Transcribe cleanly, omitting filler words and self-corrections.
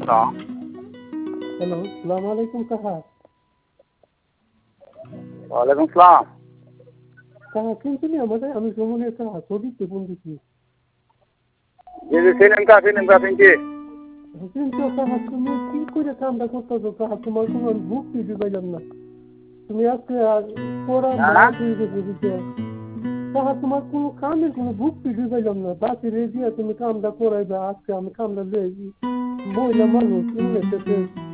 আসসালাম। হ্যালো, সালাম আলাইকুম কাহা। ওয়ালাইকুম সালাম। কাহা চিনছিলি আমাদের? আমি সুমনের কাহা, ছবিতে বন্ধুছি। জি জি, চিনেন চিনছি। কিন্তু কাহা তুমি কি করে কামটা করতেছো কাহা? তোমার কোনো ভুক্তি দিবাইলাম না। তুমি আজকে পড়া না না, মাস হয়ে গেছে বুঝছো? কাহা তোমার কোনো কামের কোনো ভুক্তি দিবাইলাম না। বাকি রে দিয়া তুমি কামটা করাইবা, আজকে আমি কামটা লই মহিলা মানুষ ইংলিশে